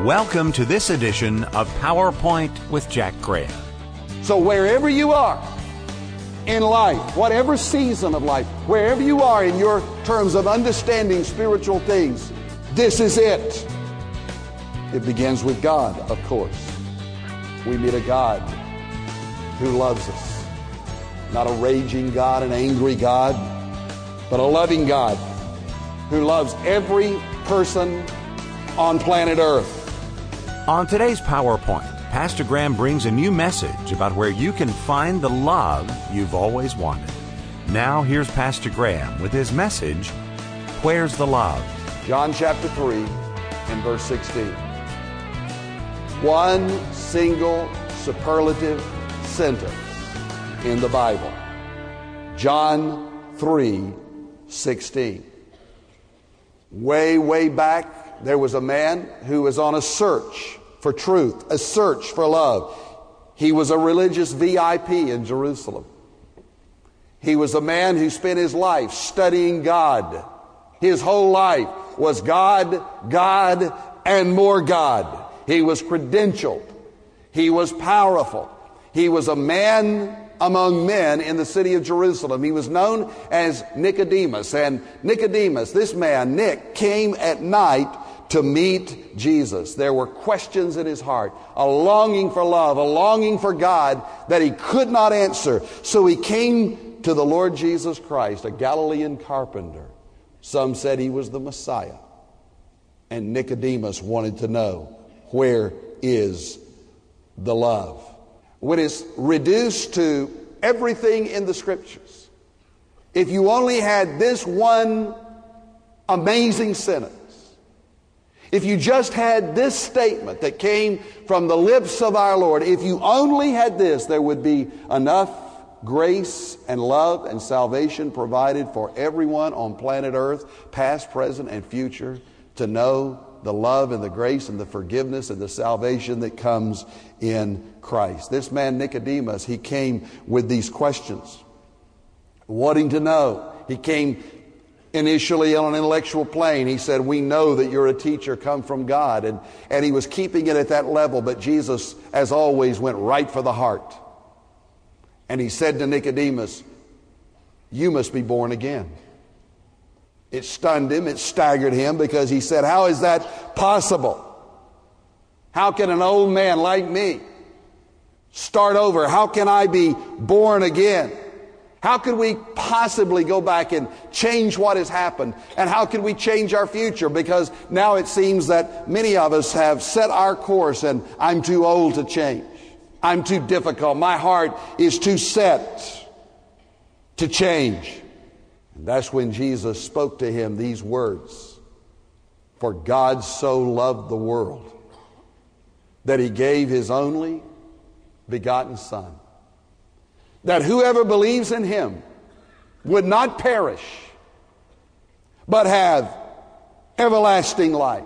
Welcome to this edition of PowerPoint with Jack Graham. So wherever you are in life, whatever season of life, wherever you are in your terms of understanding spiritual things, this is it. It begins with God, of course. We meet a God who loves us. Not a raging God, an angry God, but a loving God who loves every person on planet Earth. On today's PowerPoint, Pastor Graham brings a new message about where you can find the love you've always wanted. Now here's Pastor Graham with his message, Where's the Love? John chapter 3 and verse 16. One single superlative sentence in the Bible. John 3:16. Way back, there was a man who was on a search for truth, a search for love. He was a religious VIP in Jerusalem. He was a man who spent his life studying God. His whole life was God, God, and more God. He was credentialed. He was powerful. He was a man among men in the city of Jerusalem. He was known as Nicodemus. And Nicodemus, this man, Nick, came at night to meet Jesus. There were questions in his heart, a longing for love, a longing for God that he could not answer. So he came to the Lord Jesus Christ, a Galilean carpenter. Some said he was the Messiah. And Nicodemus wanted to know, where is the love? When it's reduced to everything in the Scriptures, if you only had this one amazing sentence, if you just had this statement that came from the lips of our Lord, if you only had this, there would be enough grace and love and salvation provided for everyone on planet Earth, past, present, and future, to know the love and the grace and the forgiveness and the salvation that comes in Christ. This man Nicodemus, he came with these questions, wanting to know. He came initially on an intellectual plane. He said, we know that you're a teacher come from God. And he was keeping it at that level, but Jesus, as always, went right for the heart. And he said to Nicodemus, you must be born again. It stunned him, it staggered him, because he said, how is that possible? How can an old man like me start over? How can I be born again? How could we possibly go back and change what has happened? And how can we change our future? Because now it seems that many of us have set our course, and I'm too old to change. I'm too difficult. My heart is too set to change. And that's when Jesus spoke to him these words. For God so loved the world that he gave his only begotten Son, that whoever believes in him would not perish, but have everlasting life.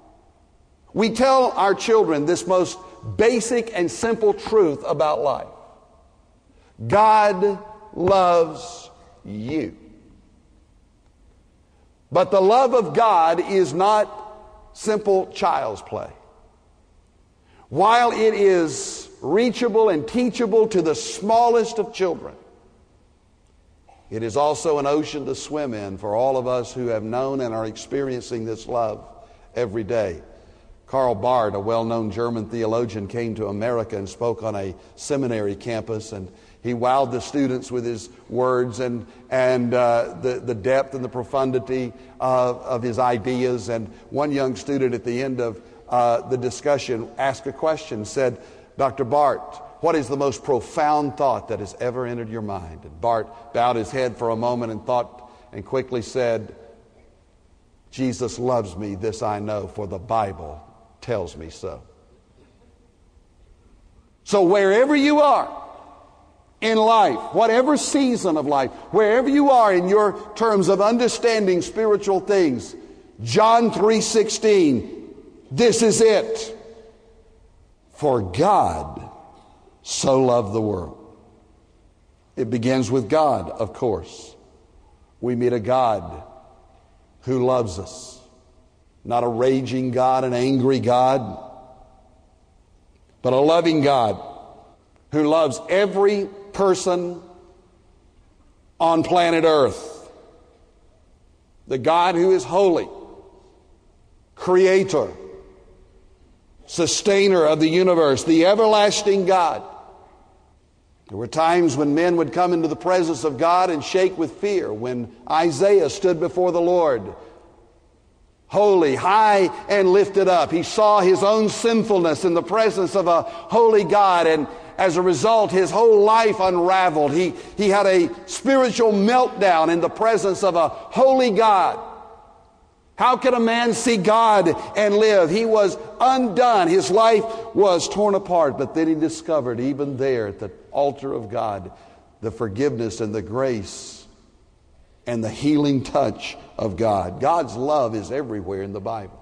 We tell our children this most basic and simple truth about life. God loves you. But the love of God is not simple child's play. While it is reachable and teachable to the smallest of children, it is also an ocean to swim in for all of us who have known and are experiencing this love every day. Karl Barth, a well-known German theologian, came to America and spoke on a seminary campus, and he wowed the students with his words and the depth and the profundity of his ideas. And one young student at the end of the discussion asked a question, said, Dr. Barth, what is the most profound thought that has ever entered your mind? And Barth bowed his head for a moment and thought, and quickly said, Jesus loves me, this I know, for the Bible tells me so. So wherever you are in life, whatever season of life, wherever you are in your terms of understanding spiritual things, John 3:16, this is it. For God so loved the world. It begins with God, of course. We meet a God who loves us. Not a raging God, an angry God, but a loving God who loves every person on planet Earth. The God who is holy, creator, sustainer of the universe, the everlasting God. There were times when men would come into the presence of God and shake with fear. When Isaiah stood before the Lord, holy, high and lifted up, he saw his own sinfulness in the presence of a holy God, and as a result, his whole life unraveled. He had a spiritual meltdown in the presence of a holy God. How can a man see God and live? He was undone. His life was torn apart. But then he discovered, even there at the altar of God, the forgiveness and the grace and the healing touch of God. God's love is everywhere in the Bible.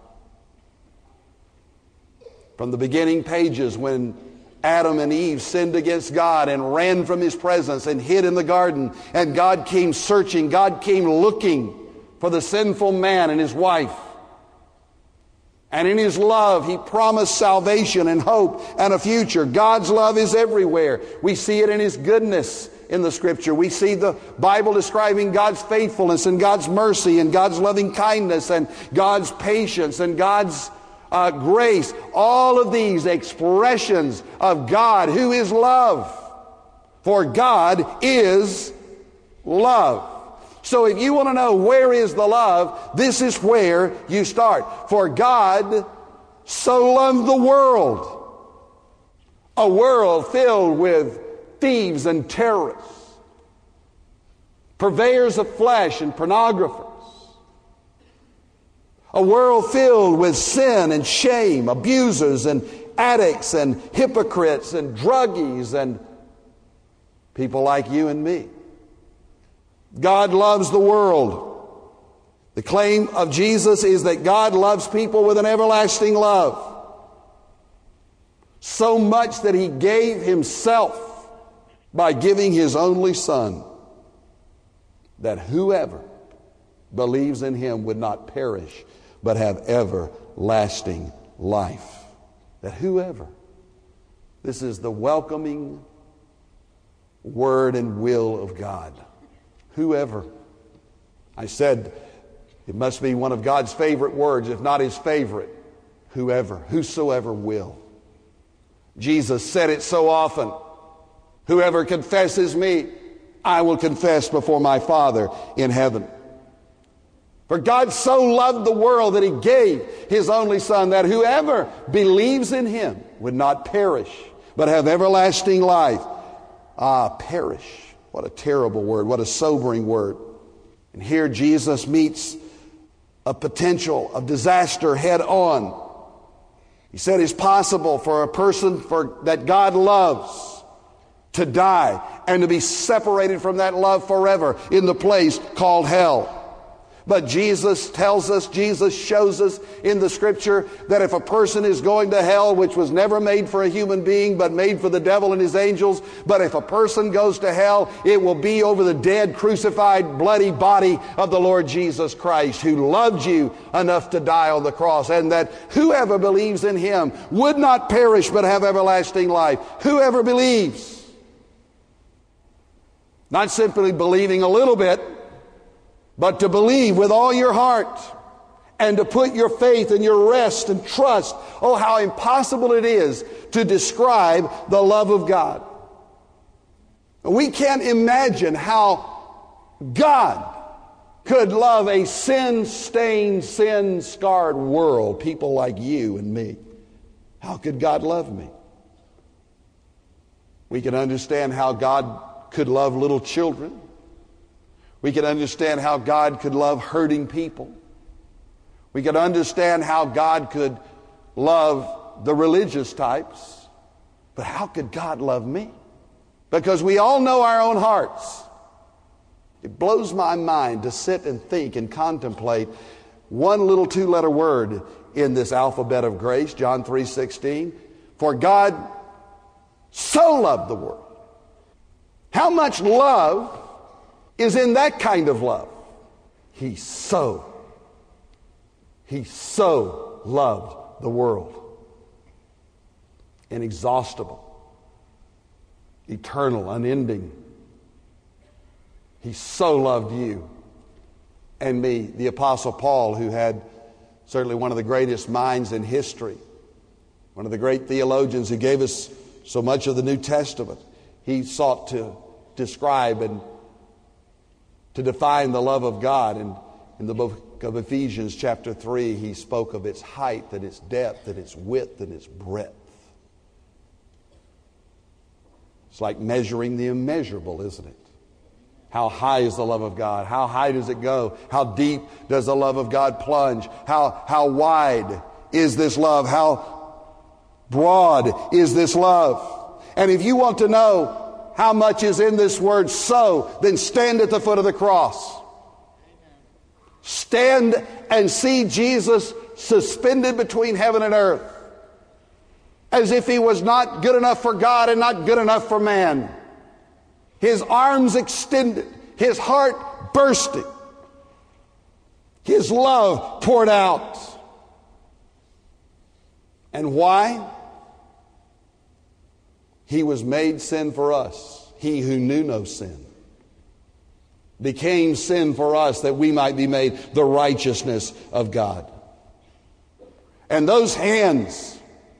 From the beginning pages, when Adam and Eve sinned against God and ran from His presence and hid in the garden, and God came searching, God came looking for the sinful man and his wife. And in His love, He promised salvation and hope and a future. God's love is everywhere. We see it in His goodness in the Scripture. We see the Bible describing God's faithfulness and God's mercy and God's loving kindness and God's patience and God's grace. All of these expressions of God who is love. For God is love. So if you want to know where is the love, this is where you start. For God so loved the world. A world filled with thieves and terrorists, purveyors of flesh and pornographers. A world filled with sin and shame, abusers and addicts and hypocrites and druggies and people like you and me. God loves the world. The claim of Jesus is that God loves people with an everlasting love. So much that He gave Himself by giving His only Son, that whoever believes in Him would not perish, but have everlasting life. That whoever. This is the welcoming word and will of God. Whoever. I said it must be one of God's favorite words, if not His favorite. Whoever, whosoever will. Jesus said it so often. Whoever confesses me, I will confess before my Father in heaven. For God so loved the world that He gave His only Son, that whoever believes in Him would not perish, but have everlasting life. Perish. What a terrible word. What a sobering word. And here Jesus meets a potential of disaster head on. He said it's possible for a person that God loves to die and to be separated from that love forever in the place called hell. But Jesus tells us, Jesus shows us in the Scripture that if a person is going to hell, which was never made for a human being but made for the devil and his angels, but if a person goes to hell, it will be over the dead, crucified, bloody body of the Lord Jesus Christ, who loved you enough to die on the cross, and that whoever believes in Him would not perish but have everlasting life. Whoever believes. Not simply believing a little bit, but to believe with all your heart and to put your faith and your rest and trust. Oh, how impossible it is to describe the love of God. We can't imagine how God could love a sin-stained, sin-scarred world, people like you and me. How could God love me? We can understand how God could love little children. We can understand how God could love hurting people. We can understand how God could love the religious types. But how could God love me? Because we all know our own hearts. It blows my mind to sit and think and contemplate one little two-letter word in this alphabet of grace, John 3:16. For God so loved the world. How much love is in that kind of love? He so loved the world. inexhaustible, eternal, unending. He so loved you and me. The Apostle Paul, who had certainly one of the greatest minds in history, one of the great theologians who gave us so much of the New Testament, he sought to describe and to define the love of God. And in the book of Ephesians chapter 3, he spoke of its height and its depth and its width and its breadth. It's like measuring the immeasurable, isn't it? How high is the love of God? How high does it go? How deep does the love of God plunge? How wide is this love? How broad is this love? And if you want to know how much is in this word "so," then stand at the foot of the cross. Stand and see Jesus suspended between heaven and earth, as if he was not good enough for God and not good enough for man. His arms extended, his heart bursting, his love poured out. And why? He was made sin for us. He who knew no sin became sin for us, that we might be made the righteousness of God. And those hands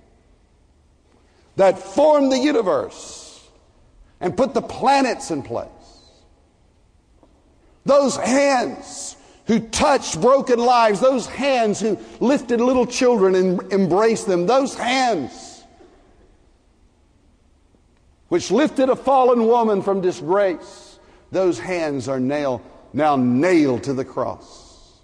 that formed the universe and put the planets in place, those hands who touched broken lives, those hands who lifted little children and embraced them, those hands which lifted a fallen woman from disgrace, those hands are now nailed to the cross,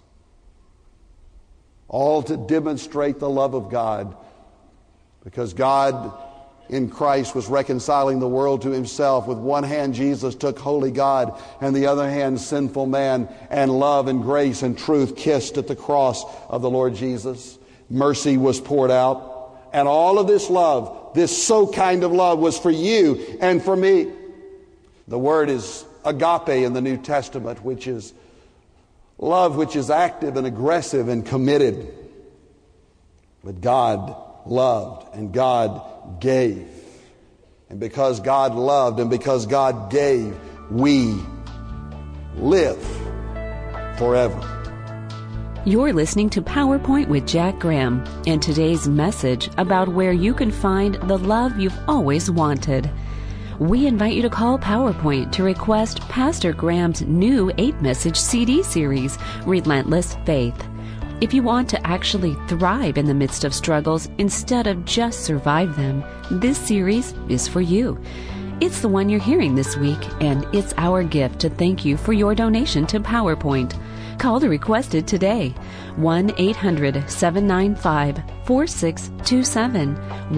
all to demonstrate the love of God, because God in Christ was reconciling the world to himself. With one hand Jesus took holy God, and the other hand sinful man, and love and grace and truth kissed at the cross of the Lord Jesus. Mercy was poured out, and all of this love, this so kind of love, was for you and for me. The word is agape in the New Testament, which is love which is active and aggressive and committed. But God loved and God gave. And because God loved and because God gave, we live forever. You're listening to PowerPoint with Jack Graham, and today's message about where you can find the love you've always wanted. We invite you to call PowerPoint to request Pastor Graham's new 8-message CD series, Relentless Faith. If you want to actually thrive in the midst of struggles instead of just survive them, this series is for you. It's the one you're hearing this week, and it's our gift to thank you for your donation to PowerPoint. Call to request it today. 1-800-795-4627.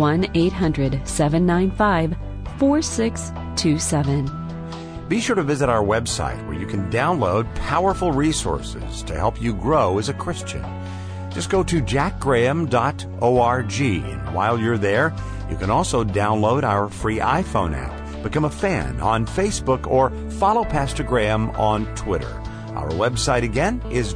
1-800-795-4627. Be sure to visit our website where you can download powerful resources to help you grow as a Christian. Just go to jackgraham.org, and while you're there, you can also download our free iPhone app, become a fan on Facebook, or follow Pastor Graham on Twitter. Our website again is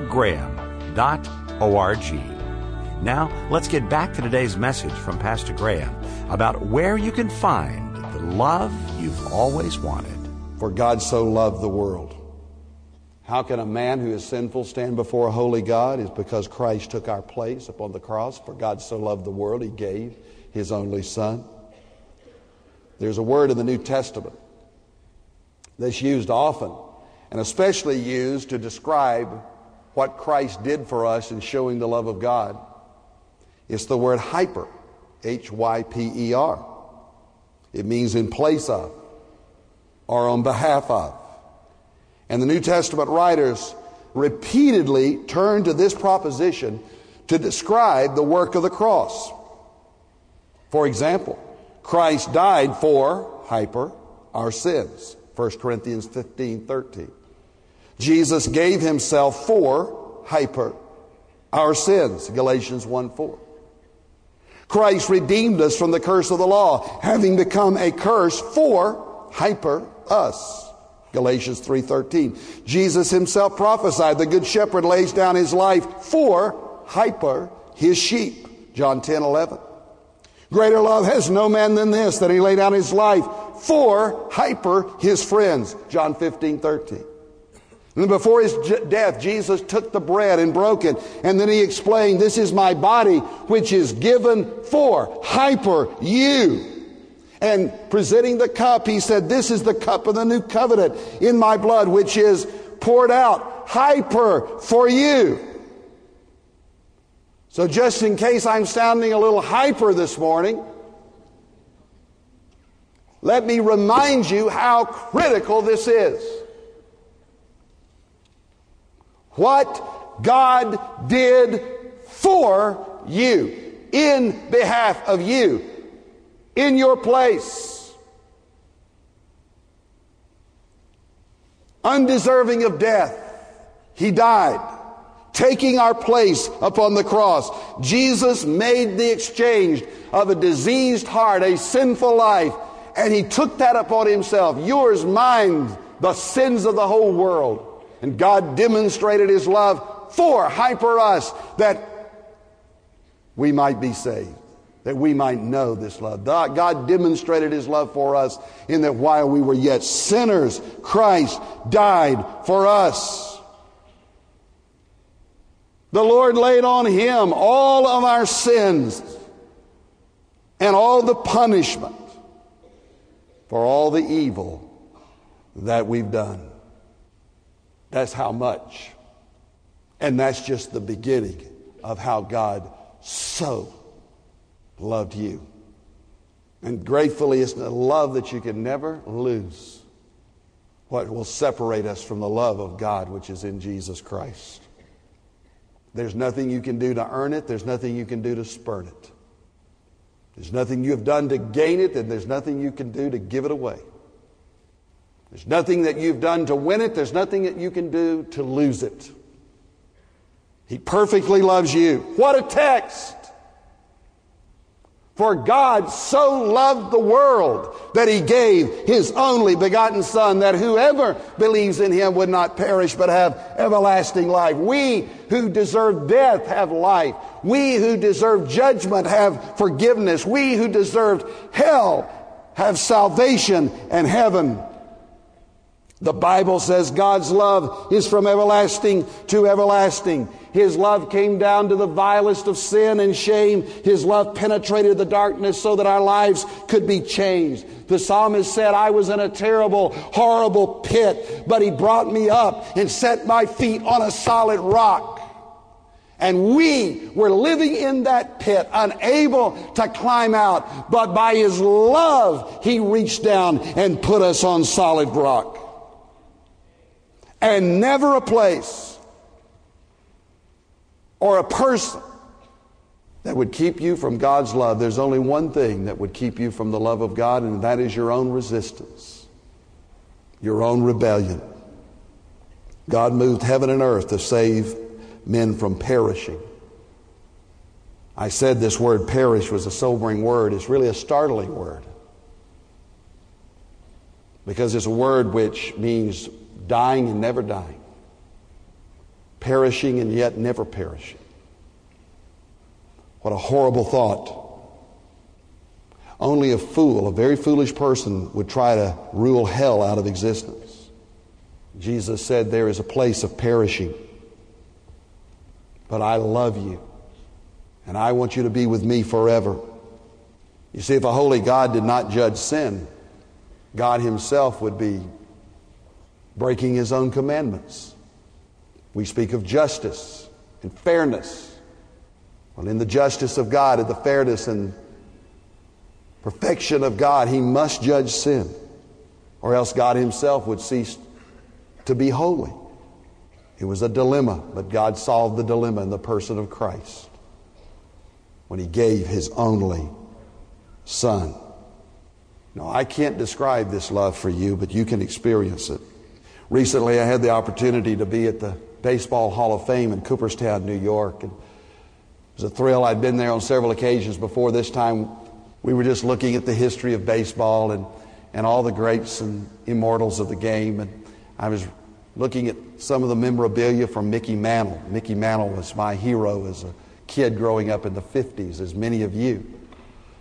jackgraham.org. Now, let's get back to today's message from Pastor Graham about where you can find the love you've always wanted. For God so loved the world. How can a man who is sinful stand before a holy God? It's because Christ took our place upon the cross. For God so loved the world, he gave his only Son. There's a word in the New Testament that's used often, and especially used to describe what Christ did for us in showing the love of God. It's the word hyper, H-Y-P-E-R. It means in place of, or on behalf of. And the New Testament writers repeatedly turn to this proposition to describe the work of the cross. For example, Christ died for, hyper, our sins. 1 Corinthians 15:13. Jesus gave himself for, hyper, our sins. Galatians 1:4. Christ redeemed us from the curse of the law, having become a curse for, hyper, us. Galatians 3:13. Jesus himself prophesied, the good shepherd lays down his life for, hyper, his sheep. John 10:11. Greater love has no man than this, that he lay down his life for, his friends. John 15:13. And before his death, Jesus took the bread and broke it. And then he explained, this is my body, which is given for, you. And presenting the cup, he said, this is the cup of the new covenant in my blood, which is poured out, for you. So just in case I'm sounding a little hyper this morning, let me remind you how critical this is. What God did for you, in behalf of you, in your place. Undeserving of death, he died, taking our place upon the cross. Jesus made the exchange of a diseased heart, a sinful life, and he took that upon himself. Yours, mine, the sins of the whole world. And God demonstrated his love for us, that we might be saved, that we might know this love. God demonstrated his love for us in that while we were yet sinners, Christ died for us. The Lord laid on him all of our sins and all the punishment for all the evil that we've done. That's how much. And that's just the beginning of how God so loved you. And gratefully, it's a love that you can never lose. What will separate us from the love of God, which is in Jesus Christ. There's nothing you can do to earn it. There's nothing you can do to spurn it. There's nothing you have done to gain it, and there's nothing you can do to give it away. There's nothing that you've done to win it. There's nothing that you can do to lose it. He perfectly loves you. What a text! For God so loved the world that he gave his only begotten Son, that whoever believes in him would not perish but have everlasting life. We who deserve death have life. We who deserve judgment have forgiveness. We who deserved hell have salvation and heaven. The Bible says God's love is from everlasting to everlasting. His love came down to the vilest of sin and shame. His love penetrated the darkness so that our lives could be changed. The psalmist said, I was in a terrible, horrible pit, but he brought me up and set my feet on a solid rock. And we were living in that pit, unable to climb out. But by his love, he reached down and put us on solid rock. And never a place or a person that would keep you from God's love. There's only one thing that would keep you from the love of God, and that is your own resistance, your own rebellion. God moved heaven and earth to save men from perishing. I said this word perish was a sobering word. It's really a startling word, because it's a word which means dying and never dying, perishing and yet never perishing. What a horrible thought. Only a fool, a very foolish person, would try to rule hell out of existence. Jesus said there is a place of perishing, but I love you and I want you to be with me forever. You see, if a holy God did not judge sin, God himself would be breaking his own commandments. We speak of justice and fairness. Well, in the justice of God, in the fairness and perfection of God, he must judge sin, or else God himself would cease to be holy. It was a dilemma, but God solved the dilemma in the person of Christ when he gave his only Son. Now, I can't describe this love for you, but you can experience it. Recently, I had the opportunity to be at the Baseball Hall of Fame in Cooperstown, New York. And it was a thrill. I'd been there on several occasions before. This time, we were just looking at the history of baseball and all the greats and immortals of the game. And I was looking at some of the memorabilia from Mickey Mantle. Mickey Mantle was my hero as a kid growing up in the 50s, as many of you.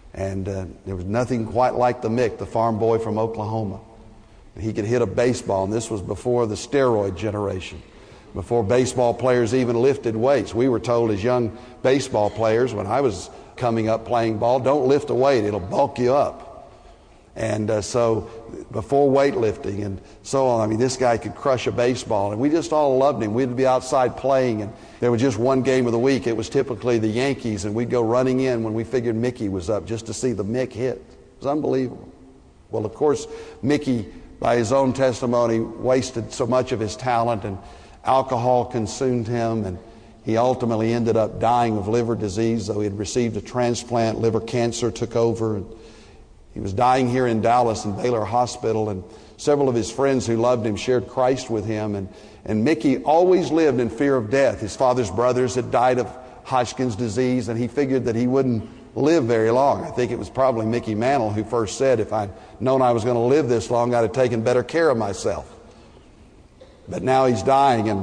And there was nothing quite like the Mick, the farm boy from Oklahoma. And he could hit a baseball, and this was before the steroid generation, before baseball players even lifted weights. We were told as young baseball players when I was coming up playing ball, don't lift a weight, it'll bulk you up. And so before weightlifting and so on, I mean, this guy could crush a baseball, and we just all loved him. We'd be outside playing, and there was just one game of the week. It was typically the Yankees, and we'd go running in when we figured Mickey was up just to see the Mick hit. It was unbelievable. Well, of course, Mickey, by his own testimony, wasted so much of his talent, and alcohol consumed him, and he ultimately ended up dying of liver disease, though he had received a transplant. Liver cancer took over, and he was dying here in Dallas in Baylor Hospital, and several of his friends who loved him shared Christ with him. And Mickey always lived in fear of death. His father's brothers had died of Hodgkin's disease, and he figured that he wouldn't live very long. I think it was probably Mickey Mantle who first said, if I'd known I was going to live this long, I'd have taken better care of myself. But now he's dying, and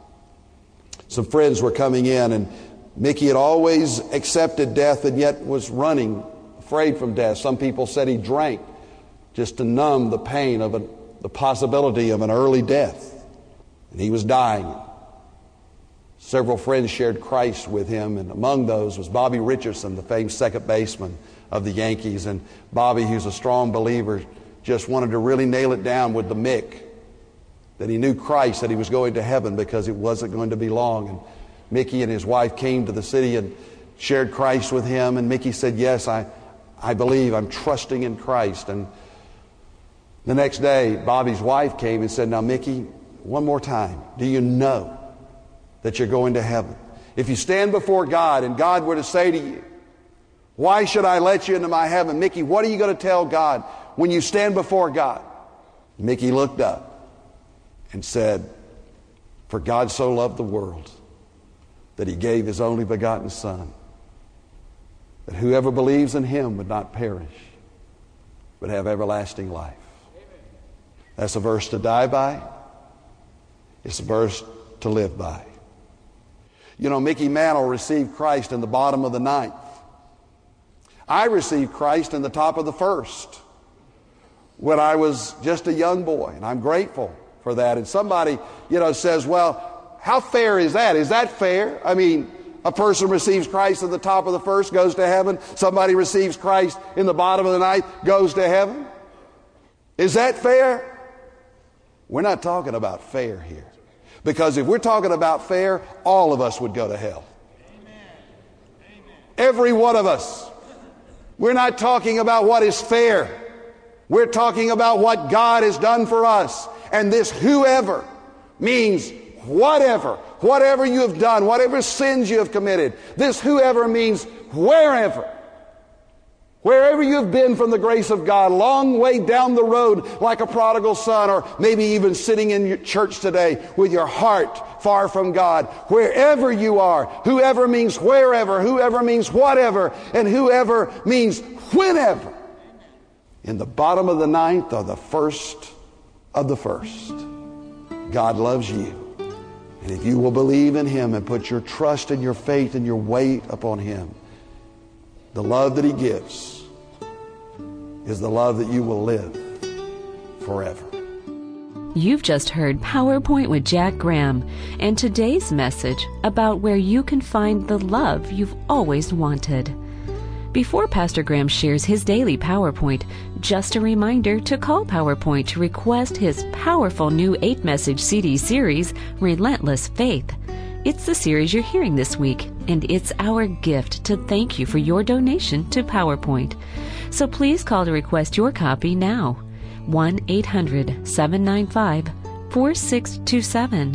some friends were coming in, and Mickey had always accepted death and yet was running, afraid from death. Some people said he drank just to numb the pain of the possibility of an early death. And he was dying. Several friends shared Christ with him, and among those was Bobby Richardson, the famed second baseman of the Yankees. And Bobby, who's a strong believer, just wanted to really nail it down with the Mick, that he knew Christ, that he was going to heaven because it wasn't going to be long. And Mickey and his wife came to the city and shared Christ with him, and Mickey said, yes, I believe, I'm trusting in Christ. And the next day, Bobby's wife came and said, now, Mickey, one more time, do you know that you're going to heaven? If you stand before God and God were to say to you, why should I let you into my heaven? Mickey, what are you going to tell God when you stand before God? Mickey looked up and said, for God so loved the world that he gave his only begotten Son, that whoever believes in him would not perish, but have everlasting life. That's a verse to die by. It's a verse to live by. You know, Mickey Mantle received Christ in the bottom of the ninth. I received Christ in the top of the first when I was just a young boy, and I'm grateful for that. And somebody, says, well, how fair is that? Is that fair? I mean, a person receives Christ in the top of the first, goes to heaven. Somebody receives Christ in the bottom of the ninth, goes to heaven. Is that fair? We're not talking about fair here. Because if we're talking about fair, all of us would go to hell. Amen. Every one of us. We're not talking about what is fair. We're talking about what God has done for us. And this whoever means whatever. Whatever you have done, whatever sins you have committed. This whoever means wherever. Wherever you have been from the grace of God, long way down the road like a prodigal son, or maybe even sitting in your church today with your heart far from God. Wherever you are, whoever means wherever, whoever means whatever, and whoever means whenever. In the bottom of the ninth or the first of the first, God loves you. And if you will believe in him and put your trust and your faith and your weight upon him, the love that he gives is the love that you will live forever. You've just heard PowerPoint with Jack Graham, and today's message about where you can find the love you've always wanted. Before Pastor Graham shares his daily PowerPoint, just a reminder to call PowerPoint to request his powerful new 8-message CD series, Relentless Faith. It's the series you're hearing this week, and it's our gift to thank you for your donation to PowerPoint. So please call to request your copy now. 1-800-795-4627.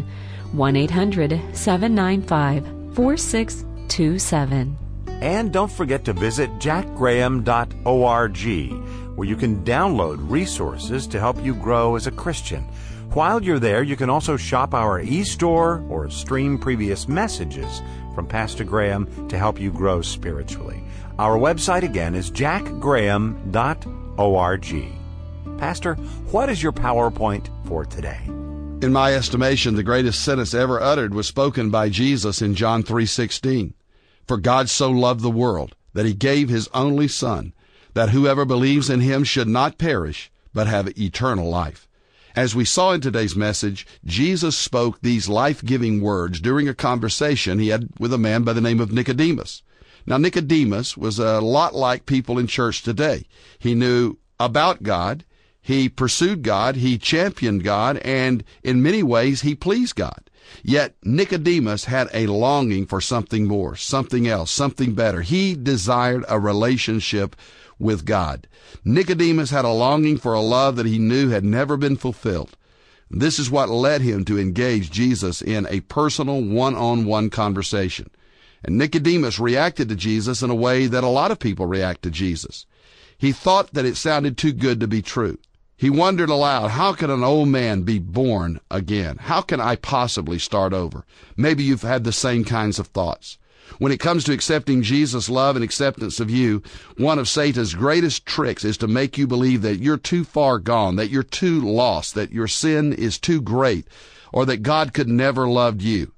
1-800-795-4627. And don't forget to visit jackgraham.org, where you can download resources to help you grow as a Christian. While you're there, you can also shop our e-store or stream previous messages from Pastor Graham to help you grow spiritually. Our website again is jackgraham.org. Pastor, what is your PowerPoint for today? In my estimation, the greatest sentence ever uttered was spoken by Jesus in John 3:16. For God so loved the world that he gave his only Son, that whoever believes in him should not perish, but have eternal life. As we saw in today's message, Jesus spoke these life-giving words during a conversation he had with a man by the name of Nicodemus. Now, Nicodemus was a lot like people in church today. He knew about God, he pursued God, he championed God, and in many ways he pleased God. Yet Nicodemus had a longing for something more, something else, something better. He desired a relationship with God. Nicodemus had a longing for a love that he knew had never been fulfilled. This is what led him to engage Jesus in a personal one-on-one conversation. And Nicodemus reacted to Jesus in a way that a lot of people react to Jesus. He thought that it sounded too good to be true. He wondered aloud, how can an old man be born again? How can I possibly start over? Maybe you've had the same kinds of thoughts. When it comes to accepting Jesus' love and acceptance of you, one of Satan's greatest tricks is to make you believe that you're too far gone, that you're too lost, that your sin is too great, or that God could never love you.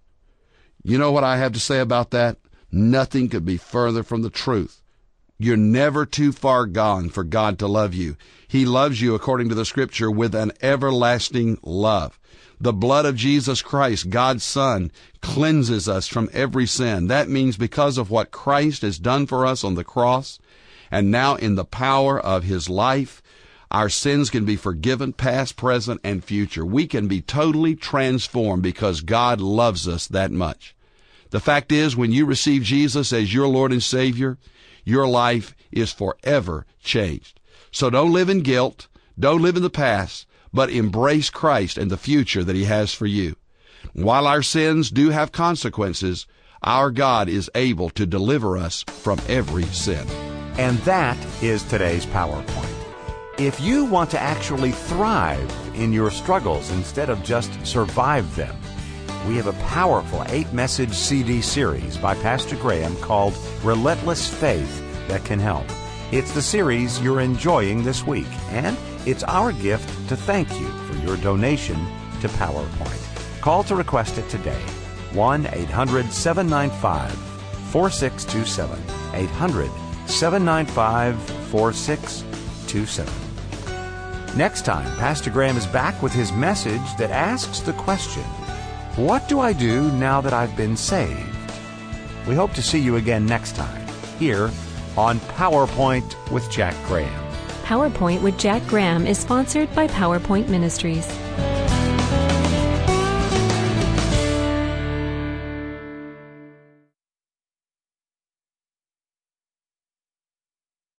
You know what I have to say about that? Nothing could be further from the truth. You're never too far gone for God to love you. He loves you, according to the Scripture, with an everlasting love. The blood of Jesus Christ, God's Son, cleanses us from every sin. That means because of what Christ has done for us on the cross, and now in the power of His life, our sins can be forgiven, past, present, and future. We can be totally transformed because God loves us that much. The fact is, when you receive Jesus as your Lord and Savior, your life is forever changed. So don't live in guilt, don't live in the past, but embrace Christ and the future that He has for you. While our sins do have consequences, our God is able to deliver us from every sin. And that is today's PowerPoint. If you want to actually thrive in your struggles instead of just survive them, we have a powerful 8-message CD series by Pastor Graham called Relentless Faith that can help. It's the series you're enjoying this week, and it's our gift to thank you for your donation to PowerPoint. Call to request it today. 1-800-795-4627. 800-795-4627. Next time, Pastor Graham is back with his message that asks the question, what do I do now that I've been saved? We hope to see you again next time, here on PowerPoint with Jack Graham. PowerPoint with Jack Graham is sponsored by PowerPoint Ministries.